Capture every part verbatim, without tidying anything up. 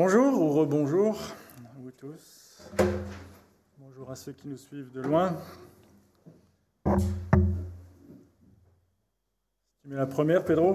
Bonjour ou rebonjour à vous tous. Bonjour à ceux qui nous suivent de loin. Tu mets la première, Pedro.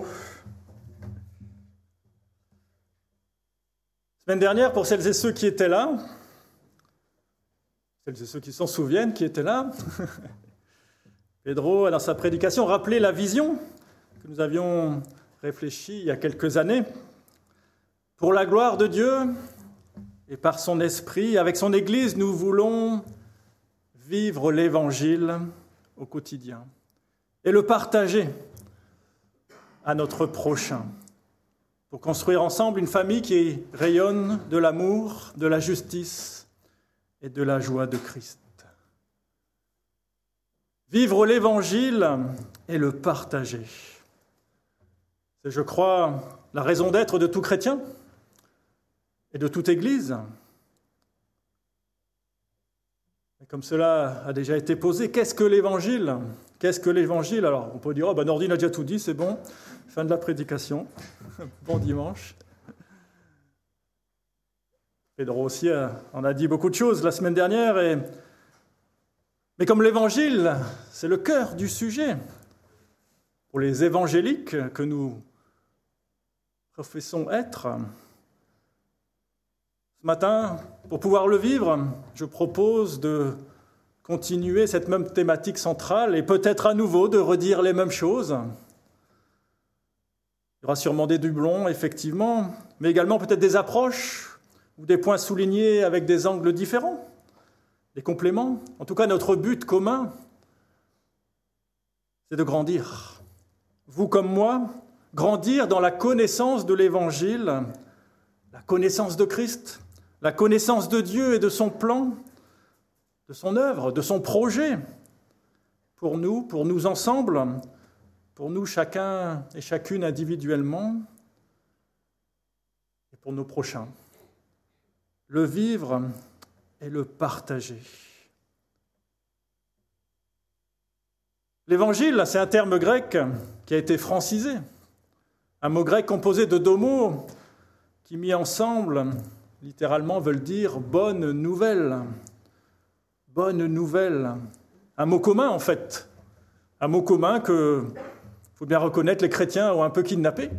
Semaine dernière, pour celles et ceux qui étaient là, celles et ceux qui s'en souviennent, qui étaient là, Pedro, dans sa prédication, rappelait la vision que nous avions réfléchie il y a quelques années. Pour la gloire de Dieu et par son esprit, avec son Église, nous voulons vivre l'Évangile au quotidien et le partager à notre prochain pour construire ensemble une famille qui rayonne de l'amour, de la justice et de la joie de Christ. Vivre l'Évangile et le partager. C'est, je crois, la raison d'être de tout chrétien et de toute Église. Et comme cela a déjà été posé, qu'est-ce que l'Évangile ? Qu'est-ce que l'Évangile ? Alors, on peut dire, oh, ben, Nordine a déjà tout dit, c'est bon, fin de la prédication, bon dimanche. Pedro aussi en a dit beaucoup de choses la semaine dernière, et... mais comme l'Évangile, c'est le cœur du sujet, pour les évangéliques que nous professons être, ce matin, pour pouvoir le vivre, je propose de continuer cette même thématique centrale et peut-être à nouveau de redire les mêmes choses. Il y aura sûrement des doublons, effectivement, mais également peut-être des approches ou des points soulignés avec des angles différents, des compléments. En tout cas, notre but commun, c'est de grandir. Vous comme moi, grandir dans la connaissance de l'Évangile, la connaissance de Christ, la connaissance de Dieu et de son plan, de son œuvre, de son projet, pour nous, pour nous ensemble, pour nous chacun et chacune individuellement, et pour nos prochains. Le vivre et le partager. L'évangile, c'est un terme grec qui a été francisé, un mot grec composé de deux mots qui, mis ensemble, littéralement veulent dire « bonne nouvelle ». Bonne nouvelle. Un mot commun, en fait. Un mot commun que, il faut bien reconnaître, les chrétiens ont un peu kidnappé.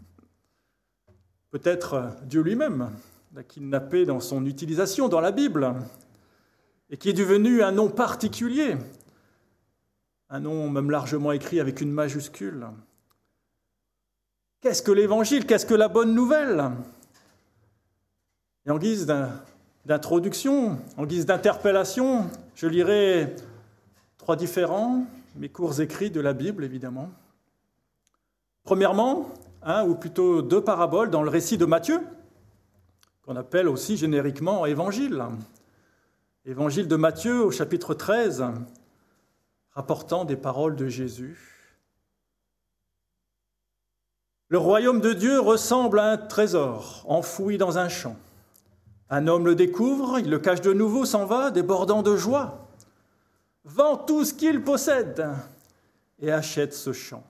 Peut-être Dieu lui-même l'a kidnappé dans son utilisation dans la Bible, et qui est devenu un nom particulier, un nom même largement écrit avec une majuscule. Qu'est-ce que l'Évangile ? Qu'est-ce que la bonne nouvelle ? Et en guise d'introduction, en guise d'interpellation, je lirai trois différents, mes courts écrits de la Bible, évidemment. Premièrement, un ou plutôt deux paraboles dans le récit de Matthieu, qu'on appelle aussi génériquement Évangile. Évangile de Matthieu au chapitre treize, rapportant des paroles de Jésus. Le royaume de Dieu ressemble à un trésor enfoui dans un champ. Un homme le découvre, il le cache de nouveau, s'en va, débordant de joie, vend tout ce qu'il possède et achète ce champ.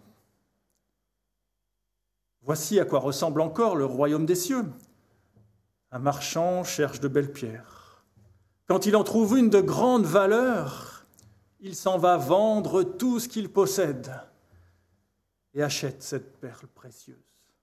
Voici à quoi ressemble encore le royaume des cieux. Un marchand cherche de belles pierres. Quand il en trouve une de grande valeur, il s'en va vendre tout ce qu'il possède et achète cette perle précieuse.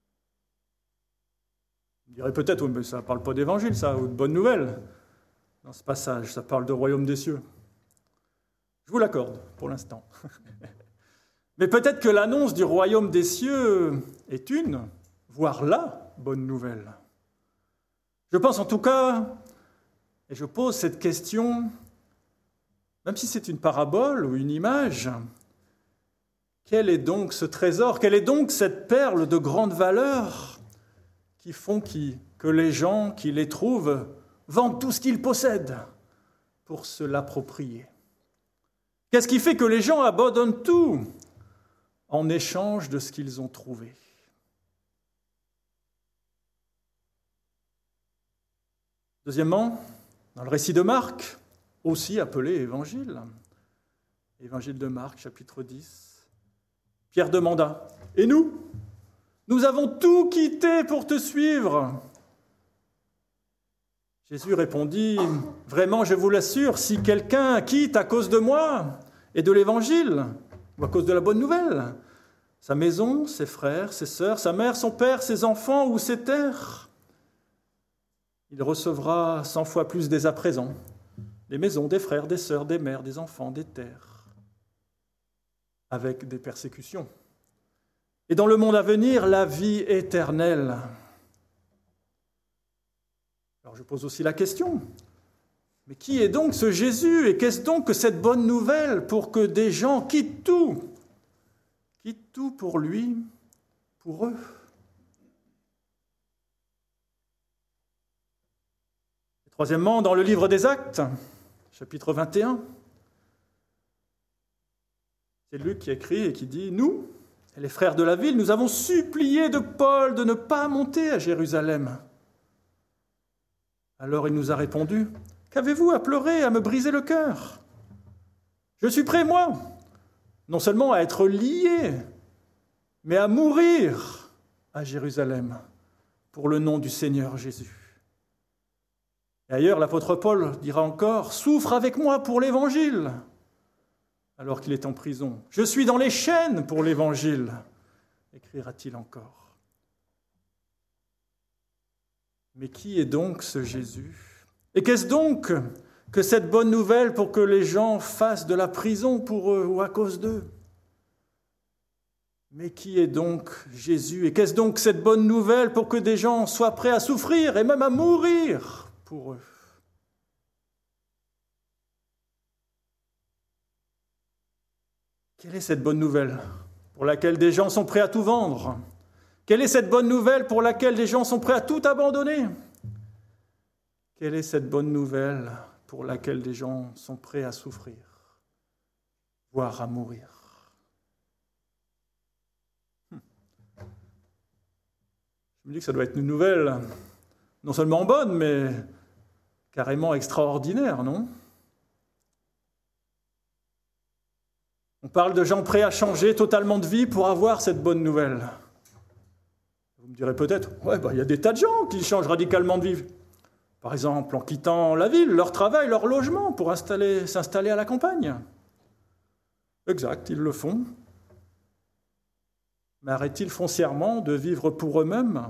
Vous direz peut-être, oui, mais ça ne parle pas d'évangile, ça, ou de bonne nouvelle. Dans ce passage, ça parle de royaume des cieux. Je vous l'accorde, pour l'instant. Mais peut-être que l'annonce du royaume des cieux est une, voire la bonne nouvelle. Je pense en tout cas, et je pose cette question, même si c'est une parabole ou une image, quel est donc ce trésor, quelle est donc cette perle de grande valeur qui font qui, que les gens qui les trouvent vendent tout ce qu'ils possèdent pour se l'approprier. Qu'est-ce qui fait que les gens abandonnent tout en échange de ce qu'ils ont trouvé ? Deuxièmement, dans le récit de Marc, aussi appelé Évangile, Évangile de Marc, chapitre dix, Pierre demanda « Et nous ? Nous avons tout quitté pour te suivre. » Jésus répondit, « Vraiment, je vous l'assure, si quelqu'un quitte à cause de moi et de l'Évangile, ou à cause de la bonne nouvelle, sa maison, ses frères, ses sœurs, sa mère, son père, ses enfants ou ses terres, il recevra cent fois plus dès à présent, des maisons, des frères, des sœurs, des mères, des enfants, des terres, avec des persécutions. Et dans le monde à venir, la vie éternelle. » Alors je pose aussi la question, mais qui est donc ce Jésus et qu'est-ce donc que cette bonne nouvelle pour que des gens quittent tout, quittent tout pour lui, pour eux? Et troisièmement, dans le livre des Actes, chapitre vingt et un, c'est Luc qui écrit et qui dit « Nous, et les frères de la ville, nous avons supplié de Paul de ne pas monter à Jérusalem. » Alors il nous a répondu, « Qu'avez-vous à pleurer, à me briser le cœur? Je suis prêt, moi, non seulement à être lié, mais à mourir à Jérusalem pour le nom du Seigneur Jésus. » Et ailleurs, l'apôtre Paul dira encore, « Souffre avec moi pour l'Évangile » alors qu'il est en prison. « Je suis dans les chaînes pour l'Évangile » écrira-t-il encore. Mais qui est donc ce Jésus? Et qu'est-ce donc que cette bonne nouvelle pour que les gens fassent de la prison pour eux ou à cause d'eux? Mais qui est donc Jésus? Et qu'est-ce donc cette bonne nouvelle pour que des gens soient prêts à souffrir et même à mourir pour eux? Quelle est cette bonne nouvelle pour laquelle des gens sont prêts à tout vendre? Quelle est cette bonne nouvelle pour laquelle des gens sont prêts à tout abandonner? Quelle est cette bonne nouvelle pour laquelle des gens sont prêts à souffrir, voire à mourir? Hum. Je me dis que ça doit être une nouvelle non seulement bonne, mais carrément extraordinaire, non? On parle de gens prêts à changer totalement de vie pour avoir cette bonne nouvelle. Vous me direz peut-être, ouais, bah, y a des tas de gens qui changent radicalement de vie. Par exemple, en quittant la ville, leur travail, leur logement, pour installer, s'installer à la campagne. Exact, ils le font. Mais arrêtent-ils foncièrement de vivre pour eux-mêmes?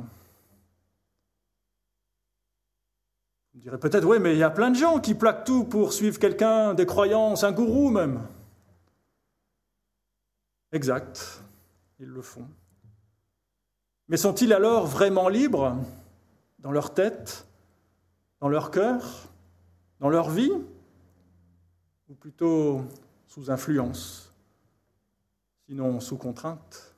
Vous me direz peut-être, oui, mais il y a plein de gens qui plaquent tout pour suivre quelqu'un, des croyances, un gourou même. Exact, ils le font. Mais sont-ils alors vraiment libres dans leur tête, dans leur cœur, dans leur vie, ou plutôt sous influence, sinon sous contrainte?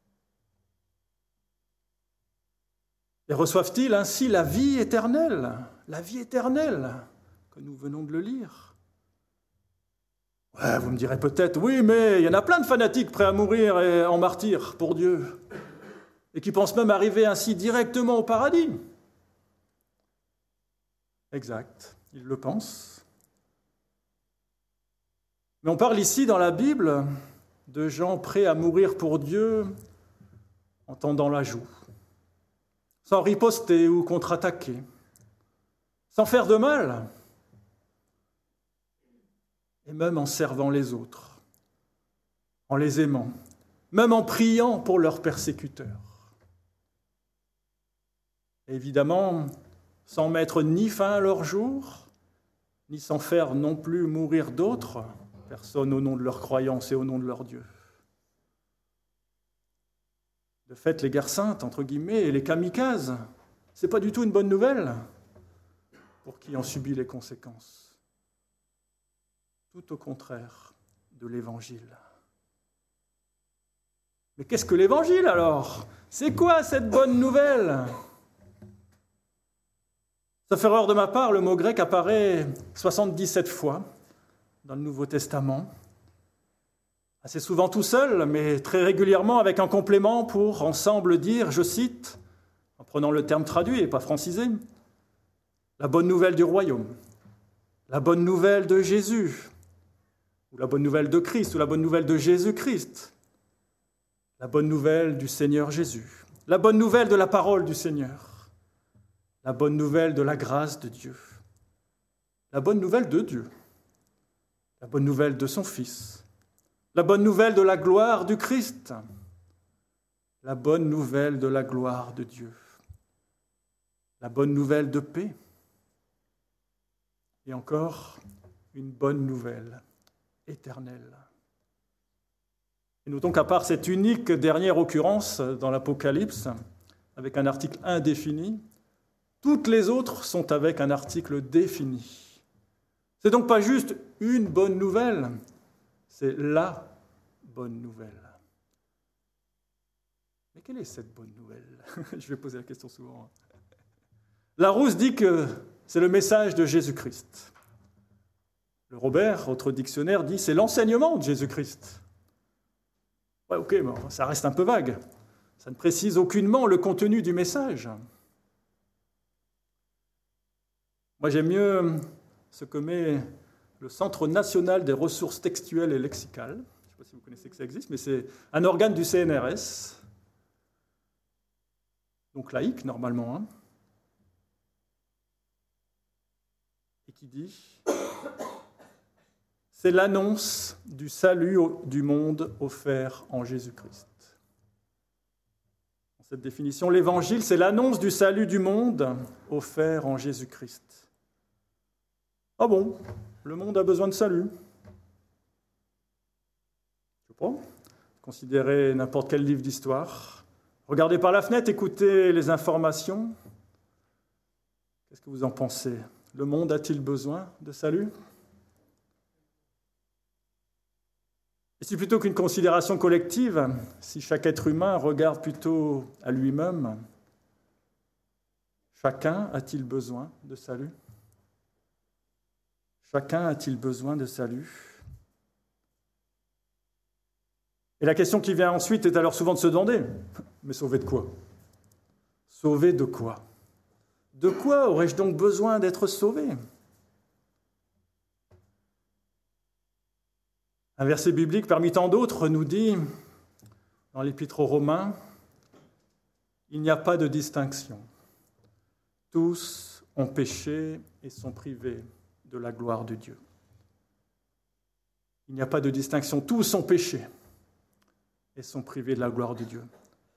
Et reçoivent-ils ainsi la vie éternelle, la vie éternelle que nous venons de le lire? Ouais, vous me direz peut-être, oui, mais il y en a plein de fanatiques prêts à mourir et en martyrs pour Dieu, et qui pensent même arriver ainsi directement au paradis. Exact, ils le pensent. Mais on parle ici dans la Bible de gens prêts à mourir pour Dieu en tendant la joue, sans riposter ou contre-attaquer, sans faire de mal, et même en servant les autres, en les aimant, même en priant pour leurs persécuteurs. Et évidemment, sans mettre ni fin à leur jour, ni sans faire non plus mourir d'autres personnes au nom de leur croyance et au nom de leur Dieu. De fait, les guerres saintes, entre guillemets, et les kamikazes, ce n'est pas du tout une bonne nouvelle pour qui en subit les conséquences. Tout au contraire de l'Évangile. Mais qu'est-ce que l'Évangile alors? C'est quoi cette bonne nouvelle? Sauf erreur de ma part, le mot grec apparaît soixante-dix-sept fois dans le Nouveau Testament, assez souvent tout seul, mais très régulièrement avec un complément pour ensemble dire, je cite, en prenant le terme traduit et pas francisé, la bonne nouvelle du royaume, la bonne nouvelle de Jésus, ou la bonne nouvelle de Christ, ou la bonne nouvelle de Jésus-Christ, la bonne nouvelle du Seigneur Jésus, la bonne nouvelle de la parole du Seigneur, la bonne nouvelle de la grâce de Dieu, la bonne nouvelle de Dieu, la bonne nouvelle de son Fils, la bonne nouvelle de la gloire du Christ, la bonne nouvelle de la gloire de Dieu, la bonne nouvelle de paix, et encore une bonne nouvelle éternelle. Et notons qu'à part cette unique dernière occurrence dans l'Apocalypse, avec un article indéfini, toutes les autres sont avec un article défini. C'est donc pas juste une bonne nouvelle, c'est la bonne nouvelle. Mais quelle est cette bonne nouvelle ? Je vais poser la question souvent. Larousse dit que c'est le message de Jésus-Christ. Le Robert, autre dictionnaire, dit c'est l'enseignement de Jésus-Christ. Ouais, ok, mais ça reste un peu vague. Ça ne précise aucunement le contenu du message. Moi, j'aime mieux ce que met le Centre national des ressources textuelles et lexicales. Je ne sais pas si vous connaissez que ça existe, mais c'est un organe du C N R S, donc laïque normalement, hein, et qui dit « C'est l'annonce du salut du monde offert en Jésus-Christ ». Dans cette définition, l'Évangile, c'est l'annonce du salut du monde offert en Jésus-Christ. Ah bon, le monde a besoin de salut. Je ne sais pas, considérez n'importe quel livre d'histoire. Regardez par la fenêtre, écoutez les informations. Qu'est-ce que vous en pensez ? Le monde a-t-il besoin de salut ? Et si plutôt qu'une considération collective, si chaque être humain regarde plutôt à lui-même, chacun a-t-il besoin de salut ? Chacun a-t-il besoin de salut ? Et la question qui vient ensuite est alors souvent de se demander, mais sauver de quoi ? Sauver de quoi ? De quoi aurais-je donc besoin d'être sauvé ? Un verset biblique parmi tant d'autres nous dit, dans l'Épître aux Romains, « Il n'y a pas de distinction. Tous ont péché et sont privés de la gloire de Dieu. » Il n'y a pas de distinction. Tous ont péché et sont privés de la gloire de Dieu.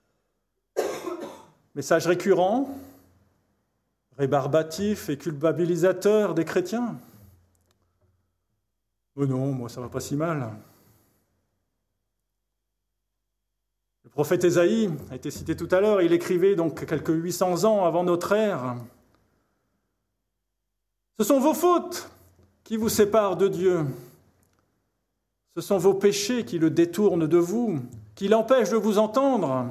Message récurrent, rébarbatif et culpabilisateur des chrétiens. Oh non, moi ça va pas si mal. Le prophète Ésaïe a été cité tout à l'heure, il écrivait donc quelques huit cents ans avant notre ère. Ce sont vos fautes qui vous séparent de Dieu. Ce sont vos péchés qui le détournent de vous, qui l'empêchent de vous entendre,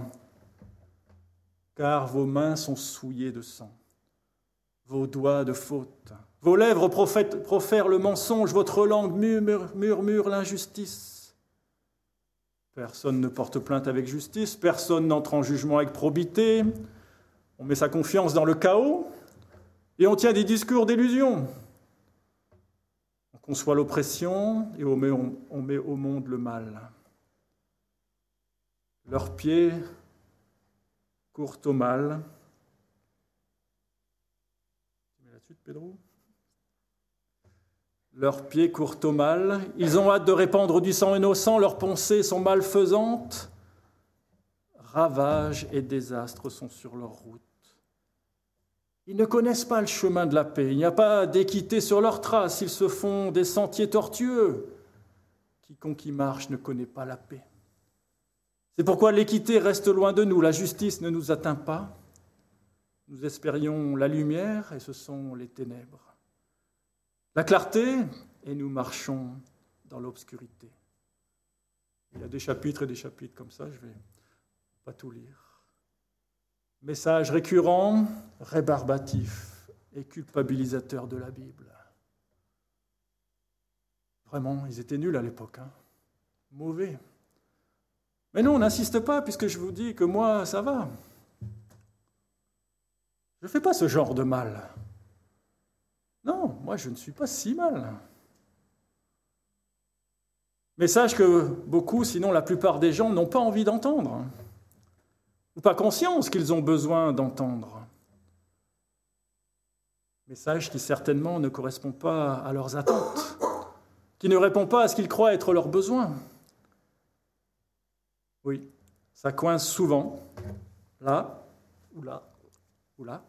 car vos mains sont souillées de sang, vos doigts de faute. Vos lèvres profèrent le mensonge, votre langue murmure, murmure l'injustice. Personne ne porte plainte avec justice, personne n'entre en jugement avec probité. On met sa confiance dans le chaos et on tient des discours d'illusion. On conçoit l'oppression et on met, on, on met au monde le mal. Leurs pieds courent au mal. Tu mets là-dessus, Pedro ? Leurs pieds courent au mal, ils ont hâte de répandre du sang innocent, leurs pensées sont malfaisantes. Ravages et désastres sont sur leur route. Ils ne connaissent pas le chemin de la paix, il n'y a pas d'équité sur leurs traces, ils se font des sentiers tortueux. Quiconque y marche ne connaît pas la paix. C'est pourquoi l'équité reste loin de nous, la justice ne nous atteint pas. Nous espérions la lumière et ce sont les ténèbres. La clarté, et nous marchons dans l'obscurité. Il y a des chapitres et des chapitres comme ça, je ne vais pas tout lire. Message récurrent, rébarbatif et culpabilisateur de la Bible. Vraiment, ils étaient nuls à l'époque, hein. Mauvais. Mais non, n'insiste pas, puisque je vous dis que moi, ça va. Je ne fais pas ce genre de mal. Non, moi je ne suis pas si mal. Message que beaucoup, sinon la plupart des gens, n'ont pas envie d'entendre, ou pas conscience qu'ils ont besoin d'entendre. Message qui certainement ne correspond pas à leurs attentes, qui ne répond pas à ce qu'ils croient être leurs besoins. Oui, ça coince souvent, là, ou là, ou là.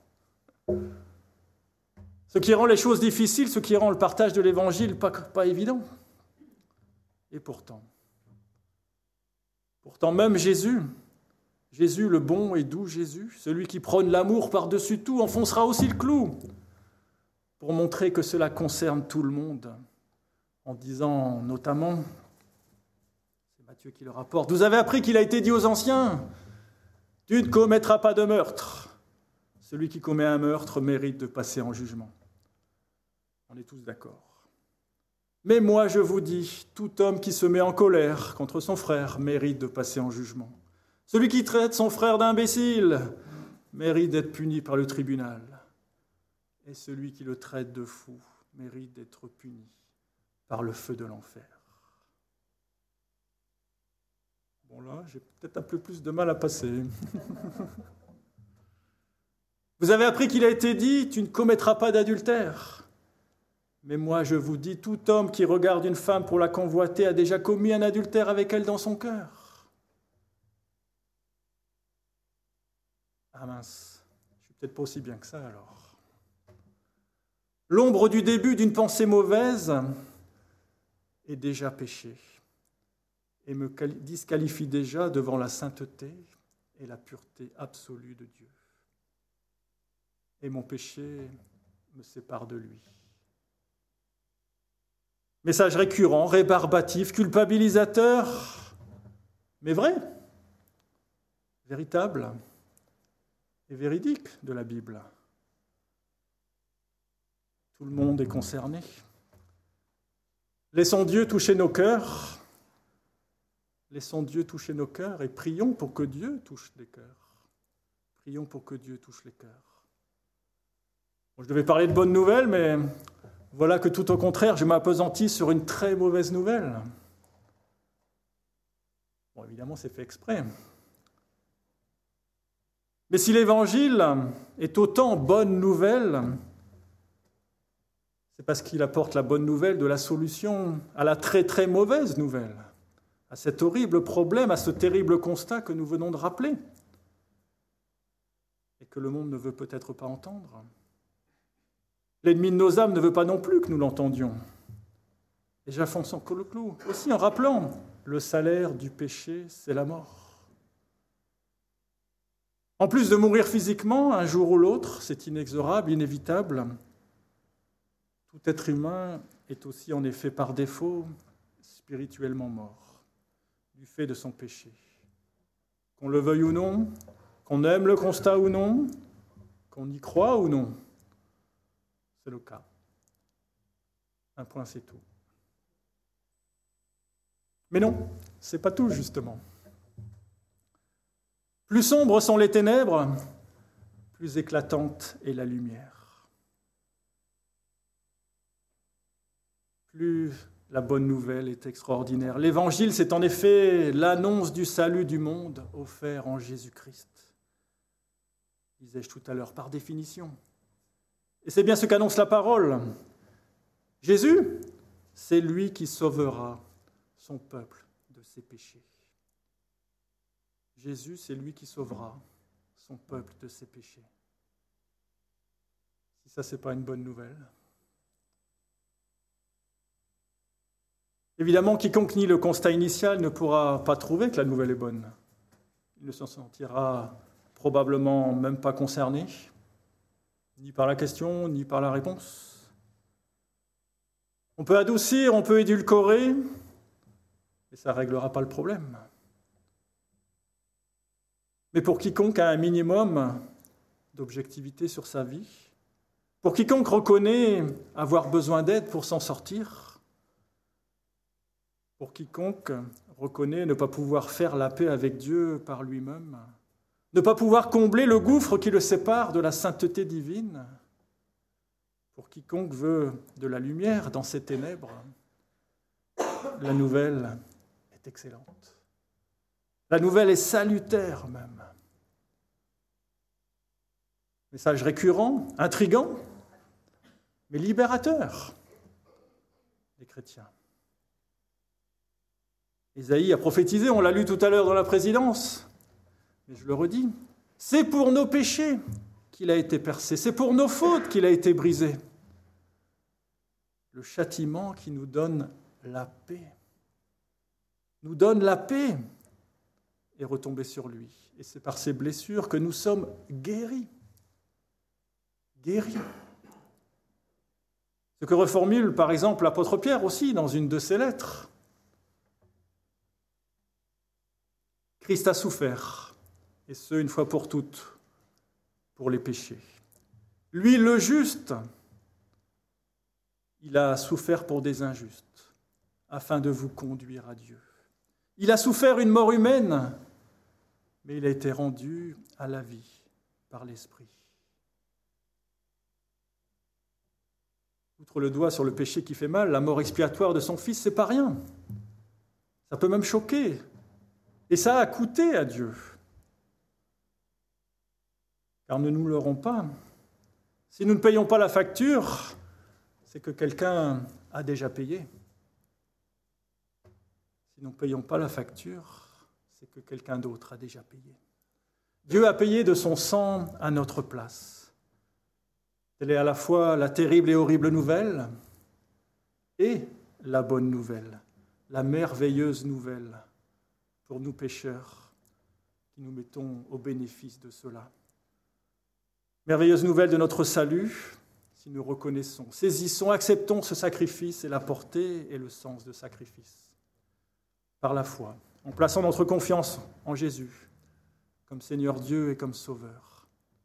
Ce qui rend les choses difficiles, ce qui rend le partage de l'Évangile pas, pas évident. Et pourtant, pourtant même Jésus, Jésus le bon et doux Jésus, celui qui prône l'amour par-dessus tout, enfoncera aussi le clou pour montrer que cela concerne tout le monde, en disant notamment, c'est Matthieu qui le rapporte, « Vous avez appris qu'il a été dit aux anciens, tu ne commettras pas de meurtre. Celui qui commet un meurtre mérite de passer en jugement. » On est tous d'accord. Mais moi, je vous dis, tout homme qui se met en colère contre son frère mérite de passer en jugement. Celui qui traite son frère d'imbécile mérite d'être puni par le tribunal. Et celui qui le traite de fou mérite d'être puni par le feu de l'enfer. Bon là, j'ai peut-être un peu plus de mal à passer. Vous avez appris qu'il a été dit, tu ne commettras pas d'adultère. Mais moi, je vous dis, tout homme qui regarde une femme pour la convoiter a déjà commis un adultère avec elle dans son cœur. Ah mince, je suis peut-être pas aussi bien que ça alors. L'ombre du début d'une pensée mauvaise est déjà péché et me disqualifie déjà devant la sainteté et la pureté absolue de Dieu. Et mon péché me sépare de lui. Message récurrent, rébarbatif, culpabilisateur, mais vrai, véritable et véridique de la Bible. Tout le monde est concerné. Laissons Dieu toucher nos cœurs. Laissons Dieu toucher nos cœurs et prions pour que Dieu touche les cœurs. Prions pour que Dieu touche les cœurs. Bon, je devais parler de bonnes nouvelles, mais voilà que tout au contraire, je m'appesantis sur une très mauvaise nouvelle. Bon, évidemment, c'est fait exprès. Mais si l'Évangile est autant bonne nouvelle, c'est parce qu'il apporte la bonne nouvelle de la solution à la très très mauvaise nouvelle, à cet horrible problème, à ce terrible constat que nous venons de rappeler et que le monde ne veut peut-être pas entendre. L'ennemi de nos âmes ne veut pas non plus que nous l'entendions. Et j'enfonce encore le clou, aussi en rappelant, le salaire du péché, c'est la mort. En plus de mourir physiquement, un jour ou l'autre, c'est inexorable, inévitable. Tout être humain est aussi en effet par défaut spirituellement mort, du fait de son péché. Qu'on le veuille ou non, qu'on aime le constat ou non, qu'on y croit ou non, c'est le cas. Un point, c'est tout. Mais non, c'est pas tout, justement. Plus sombres sont les ténèbres, plus éclatante est la lumière. Plus la bonne nouvelle est extraordinaire. L'Évangile, c'est en effet l'annonce du salut du monde offert en Jésus-Christ. Disais-je tout à l'heure, par définition. Et c'est bien ce qu'annonce la parole. Jésus, c'est lui qui sauvera son peuple de ses péchés. Jésus, c'est lui qui sauvera son peuple de ses péchés. Si ça, ce n'est pas une bonne nouvelle. Évidemment, quiconque nie le constat initial ne pourra pas trouver que la nouvelle est bonne. Il ne s'en sentira probablement même pas concerné, ni par la question, ni par la réponse. On peut adoucir, on peut édulcorer, mais ça ne réglera pas le problème. Mais pour quiconque a un minimum d'objectivité sur sa vie, pour quiconque reconnaît avoir besoin d'aide pour s'en sortir, pour quiconque reconnaît ne pas pouvoir faire la paix avec Dieu par lui-même, ne pas pouvoir combler le gouffre qui le sépare de la sainteté divine, pour quiconque veut de la lumière dans ces ténèbres, la nouvelle est excellente. La nouvelle est salutaire même. Message récurrent, intrigant, mais libérateur des chrétiens. Ésaïe a prophétisé, on l'a lu tout à l'heure dans la présidence, mais je le redis, c'est pour nos péchés qu'il a été percé, c'est pour nos fautes qu'il a été brisé. Le châtiment qui nous donne la paix, nous donne la paix, est retombé sur lui. Et c'est par ses blessures que nous sommes guéris. Guéris. Ce que reformule par exemple l'apôtre Pierre aussi dans une de ses lettres. Christ a souffert, et ce, une fois pour toutes, pour les péchés. Lui, le juste, il a souffert pour des injustes, afin de vous conduire à Dieu. Il a souffert une mort humaine, mais il a été rendu à la vie par l'Esprit. Outre le doigt sur le péché qui fait mal, la mort expiatoire de son Fils, c'est pas rien. Ça peut même choquer. Et ça a coûté à Dieu. Car ne nous leurrons pas. Si nous ne payons pas la facture, c'est que quelqu'un a déjà payé. Si nous ne payons pas la facture, c'est que quelqu'un d'autre a déjà payé. Dieu a payé de son sang à notre place. Telle est à la fois la terrible et horrible nouvelle et la bonne nouvelle, la merveilleuse nouvelle pour nous pécheurs qui nous mettons au bénéfice de cela. Merveilleuse nouvelle de notre salut, si nous reconnaissons, saisissons, acceptons ce sacrifice et la portée et le sens de sacrifice. Par la foi, en plaçant notre confiance en Jésus, comme Seigneur Dieu et comme Sauveur.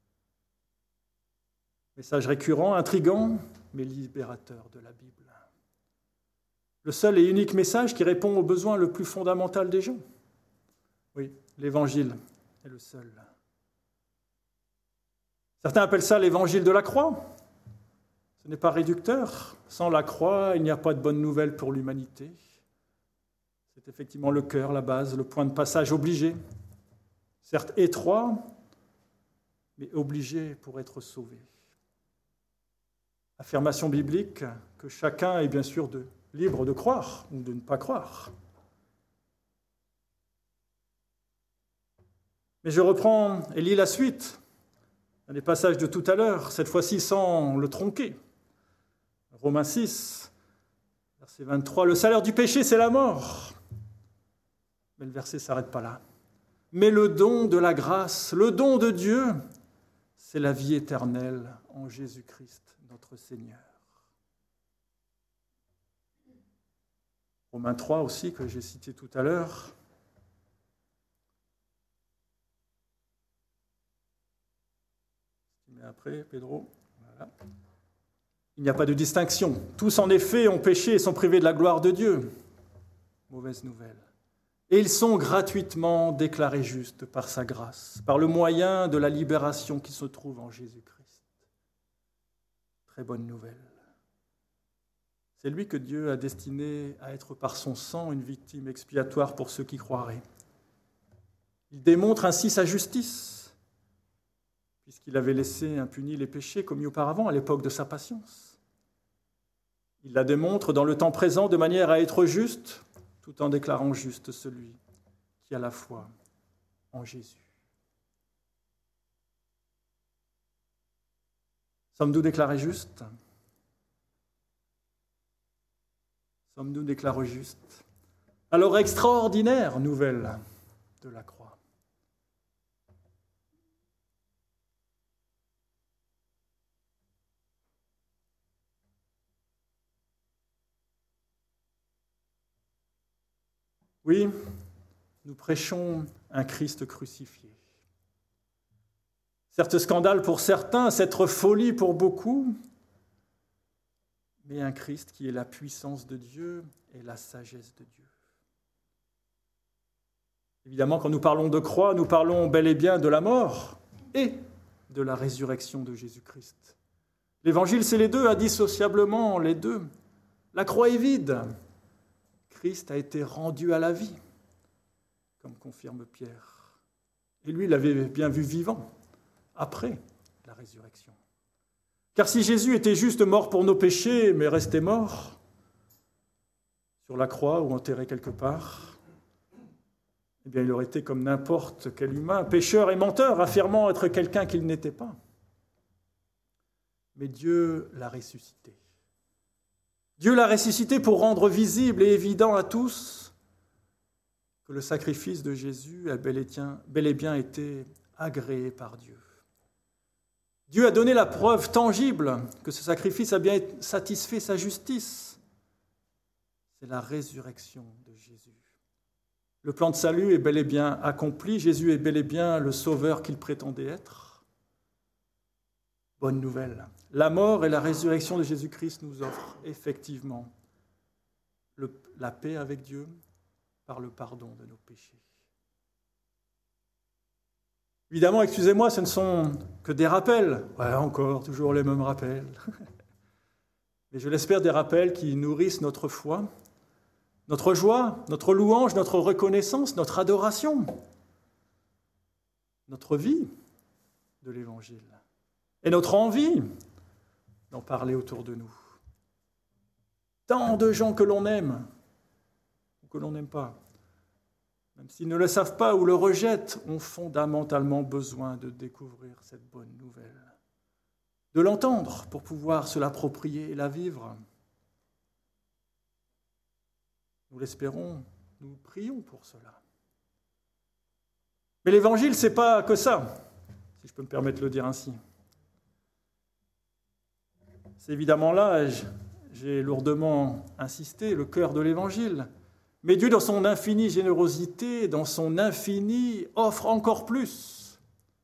Message récurrent, intrigant, mais libérateur de la Bible. Le seul et unique message qui répond au besoin le plus fondamental des gens. Oui, l'Évangile est le seul. Certains appellent ça l'évangile de la croix. Ce n'est pas réducteur. Sans la croix, il n'y a pas de bonne nouvelle pour l'humanité. C'est effectivement le cœur, la base, le point de passage obligé. Certes étroit, mais obligé pour être sauvé. Affirmation biblique que chacun est bien sûr de, libre de croire ou de ne pas croire. Mais je reprends et lis la suite. Les passages de tout à l'heure, cette fois-ci sans le tronquer. Romains six, verset vingt-trois, « Le salaire du péché, c'est la mort. » Mais le verset ne s'arrête pas là. « Mais le don de la grâce, le don de Dieu, c'est la vie éternelle en Jésus-Christ, notre Seigneur. » Romains trois aussi, que j'ai cité tout à l'heure. Après, Pedro, voilà. Il n'y a pas de distinction. Tous, en effet, ont péché et sont privés de la gloire de Dieu. Mauvaise nouvelle. Et ils sont gratuitement déclarés justes par sa grâce, par le moyen de la libération qui se trouve en Jésus-Christ. Très bonne nouvelle. C'est lui que Dieu a destiné à être par son sang une victime expiatoire pour ceux qui croiraient. Il démontre ainsi sa justice, puisqu'il avait laissé impunis les péchés commis auparavant à l'époque de sa patience. Il la démontre dans le temps présent de manière à être juste, tout en déclarant juste celui qui a la foi en Jésus. Sommes-nous déclarés justes ? Sommes-nous déclarés justes ? Alors, extraordinaire nouvelle de la croix. Oui, nous prêchons un Christ crucifié. Certes, scandale pour certains, cette folie pour beaucoup, mais un Christ qui est la puissance de Dieu et la sagesse de Dieu. Évidemment, quand nous parlons de croix, nous parlons bel et bien de la mort et de la résurrection de Jésus-Christ. L'Évangile, c'est les deux, indissociablement les deux. La croix est vide. Christ a été rendu à la vie, comme confirme Pierre. Et lui, il l'avait bien vu vivant, après la résurrection. Car si Jésus était juste mort pour nos péchés, mais restait mort sur la croix ou enterré quelque part, eh bien il aurait été comme n'importe quel humain, pécheur et menteur, affirmant être quelqu'un qu'il n'était pas. Mais Dieu l'a ressuscité. Dieu l'a ressuscité pour rendre visible et évident à tous que le sacrifice de Jésus a bel et bien, bel et bien été agréé par Dieu. Dieu a donné la preuve tangible que ce sacrifice a bien satisfait sa justice. C'est la résurrection de Jésus. Le plan de salut est bel et bien accompli. Jésus est bel et bien le sauveur qu'il prétendait être. Bonne nouvelle. La mort et la résurrection de Jésus-Christ nous offrent effectivement le, la paix avec Dieu par le pardon de nos péchés. Évidemment, excusez-moi, ce ne sont que des rappels. Ouais, encore, toujours les mêmes rappels. Mais je l'espère, des rappels qui nourrissent notre foi, notre joie, notre louange, notre reconnaissance, notre adoration, notre vie de l'Évangile et notre envie d'en parler autour de nous. Tant de gens que l'on aime ou que l'on n'aime pas, même s'ils ne le savent pas ou le rejettent, ont fondamentalement besoin de découvrir cette bonne nouvelle, de l'entendre pour pouvoir se l'approprier et la vivre. Nous l'espérons, nous prions pour cela. Mais l'Évangile, ce n'est pas que ça, si je peux me permettre de le dire ainsi. C'est évidemment là, j'ai lourdement insisté, le cœur de l'Évangile. Mais Dieu, dans son infinie générosité, dans son infini, offre encore plus.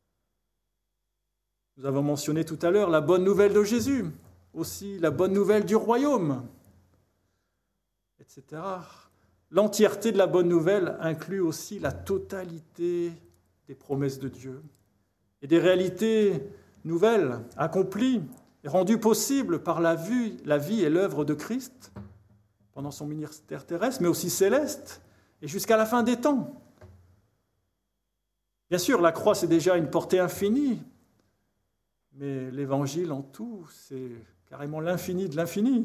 Nous avons mentionné tout à l'heure la bonne nouvelle de Jésus, aussi la bonne nouvelle du royaume, et cetera. L'entièreté de la bonne nouvelle inclut aussi la totalité des promesses de Dieu et des réalités nouvelles, accomplies et rendues possibles par la vie, la vie et l'œuvre de Christ pendant son ministère terrestre, mais aussi céleste, et jusqu'à la fin des temps. Bien sûr, la croix, c'est déjà une portée infinie, mais l'Évangile en tout, c'est carrément l'infini de l'infini.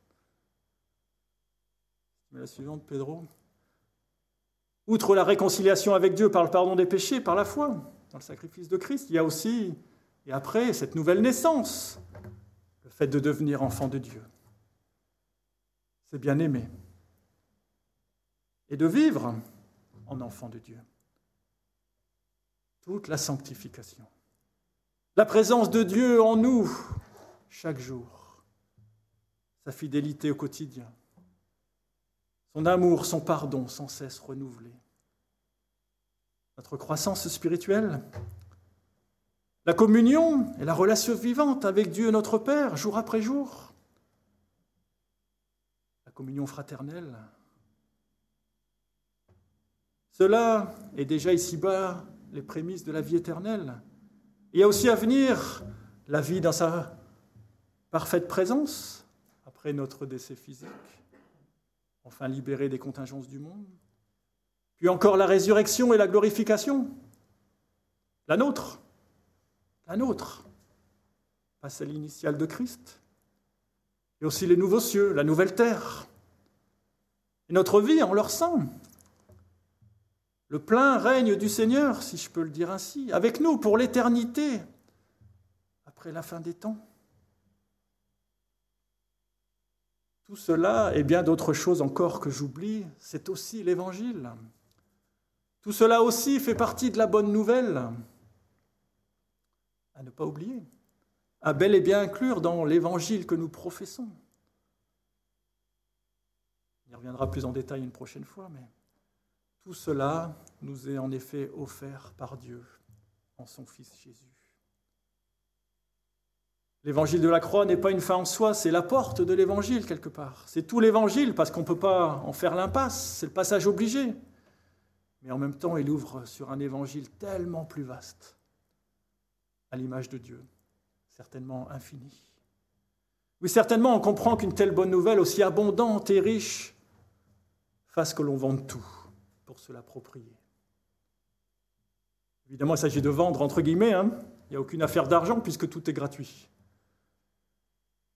Mais la suivante, Pedro. Outre la réconciliation avec Dieu par le pardon des péchés, par la foi, dans le sacrifice de Christ, il y a aussi, et après, cette nouvelle naissance, le fait de devenir enfant de Dieu. C'est bien aimer. Et de vivre en enfant de Dieu. Toute la sanctification. La présence de Dieu en nous, chaque jour. Sa fidélité au quotidien. Son amour, son pardon sans cesse renouvelé. Notre croissance spirituelle. La communion et la relation vivante avec Dieu notre Père, jour après jour. La communion fraternelle. Cela est déjà ici-bas les prémices de la vie éternelle. Il y a aussi à venir la vie dans sa parfaite présence, après notre décès physique, enfin libéré des contingences du monde. Puis encore la résurrection et la glorification. La nôtre, la nôtre, pas celle initiale de Christ. Et aussi les nouveaux cieux, la nouvelle terre. Et notre vie en leur sein. Le plein règne du Seigneur, si je peux le dire ainsi, avec nous pour l'éternité, après la fin des temps. Tout cela, et bien d'autres choses encore que j'oublie, c'est aussi l'Évangile. Tout cela aussi fait partie de la bonne nouvelle, à ne pas oublier, à bel et bien inclure dans l'Évangile que nous professons. On y reviendra plus en détail une prochaine fois, mais tout cela nous est en effet offert par Dieu en son Fils Jésus. L'évangile de la croix n'est pas une fin en soi, c'est la porte de l'évangile quelque part. C'est tout l'évangile parce qu'on ne peut pas en faire l'impasse, c'est le passage obligé. Mais en même temps, il ouvre sur un évangile tellement plus vaste, à l'image de Dieu, certainement infini. Oui, certainement, on comprend qu'une telle bonne nouvelle, aussi abondante et riche, fasse que l'on vende tout pour se l'approprier. Évidemment, il s'agit de vendre, entre guillemets, hein. Il n'y a aucune affaire d'argent puisque tout est gratuit.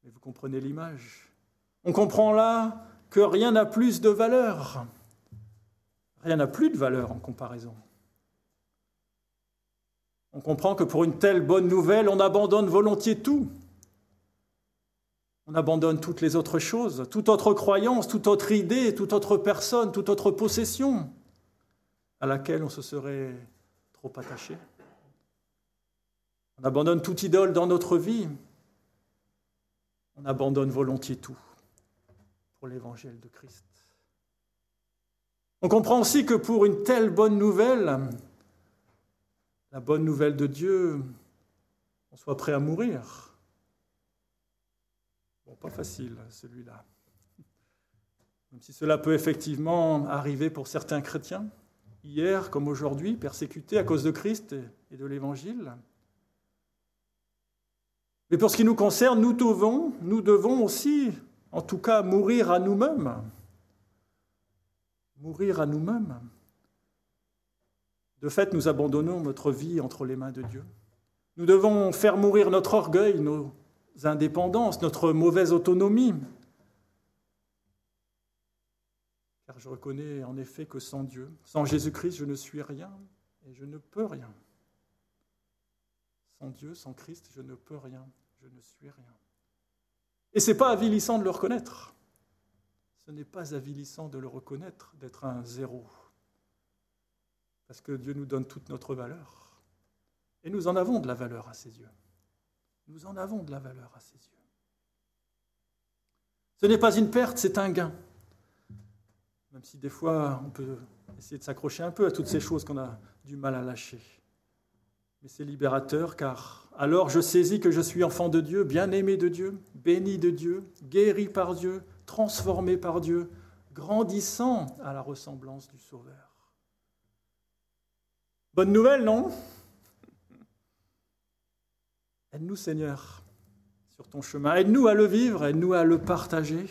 Mais vous comprenez l'image. On comprend là que rien n'a plus de valeur. Rien n'a plus de valeur en comparaison. On comprend que pour une telle bonne nouvelle, on abandonne volontiers tout. On abandonne toutes les autres choses, toute autre croyance, toute autre idée, toute autre personne, toute autre possession à laquelle on se serait trop attaché. On abandonne toute idole dans notre vie. On abandonne volontiers tout pour l'évangile de Christ. On comprend aussi que pour une telle bonne nouvelle, la bonne nouvelle de Dieu, on soit prêt à mourir. Bon, pas facile celui-là. Même si cela peut effectivement arriver pour certains chrétiens, hier comme aujourd'hui, persécutés à cause de Christ et de l'Évangile. Mais pour ce qui nous concerne, nous devons, nous devons aussi, en tout cas, mourir à nous-mêmes. Mourir à nous-mêmes. De fait, nous abandonnons notre vie entre les mains de Dieu. Nous devons faire mourir notre orgueil, nos indépendances, notre mauvaise autonomie. Car je reconnais en effet que sans Dieu, sans Jésus-Christ, je ne suis rien et je ne peux rien. Sans Dieu, sans Christ, je ne peux rien, je ne suis rien. Et ce n'est pas avilissant de le reconnaître. Ce n'est pas avilissant de le reconnaître, d'être un zéro. Parce que Dieu nous donne toute notre valeur. Et nous en avons de la valeur à ses yeux. Nous en avons de la valeur à ses yeux. Ce n'est pas une perte, c'est un gain. Même si des fois, on peut essayer de s'accrocher un peu à toutes ces choses qu'on a du mal à lâcher. Mais c'est libérateur, car alors je saisis que je suis enfant de Dieu, bien-aimé de Dieu, béni de Dieu, guéri par Dieu, transformé par Dieu, grandissant à la ressemblance du Sauveur. Bonne nouvelle, non ? Aide-nous, Seigneur, sur ton chemin. Aide-nous à le vivre, aide-nous à le partager.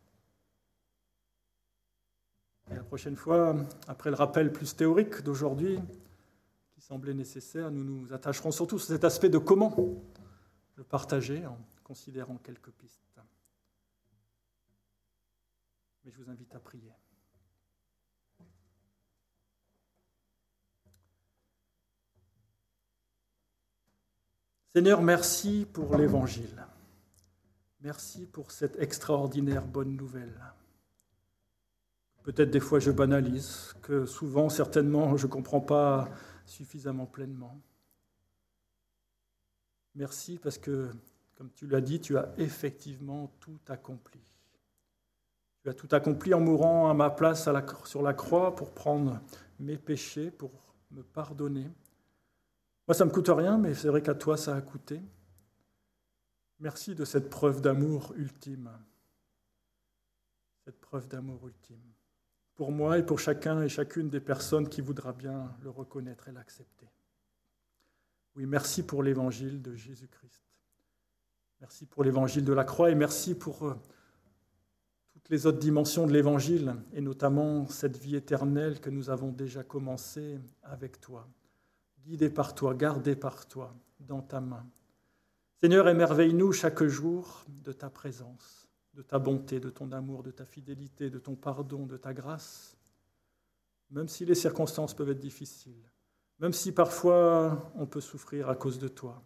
Et la prochaine fois, après le rappel plus théorique d'aujourd'hui, qui semblait nécessaire, nous nous attacherons surtout sur cet aspect de comment le partager en considérant quelques pistes. Mais je vous invite à prier. Seigneur, merci pour l'Évangile. Merci pour cette extraordinaire bonne nouvelle. Peut-être des fois je banalise, que souvent, certainement, je ne comprends pas suffisamment pleinement. Merci parce que, comme tu l'as dit, tu as effectivement tout accompli. Tu as tout accompli en mourant à ma place à la, sur la croix pour prendre mes péchés, pour me pardonner. Moi, ça ne me coûte rien, mais c'est vrai qu'à toi, ça a coûté. Merci de cette preuve d'amour ultime. Cette preuve d'amour ultime. Pour moi et pour chacun et chacune des personnes qui voudra bien le reconnaître et l'accepter. Oui, merci pour l'évangile de Jésus-Christ. Merci pour l'évangile de la croix et merci pour toutes les autres dimensions de l'évangile et notamment cette vie éternelle que nous avons déjà commencée avec toi. Guidé par toi, gardé par toi, dans ta main. Seigneur, émerveille-nous chaque jour de ta présence, de ta bonté, de ton amour, de ta fidélité, de ton pardon, de ta grâce, même si les circonstances peuvent être difficiles, même si parfois on peut souffrir à cause de toi.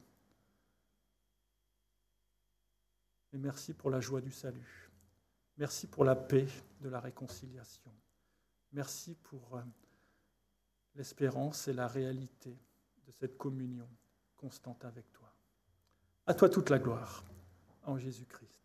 Et merci pour la joie du salut. Merci pour la paix de la réconciliation. Merci pour l'espérance et la réalité de cette communion constante avec toi. À toi toute la gloire, en Jésus-Christ.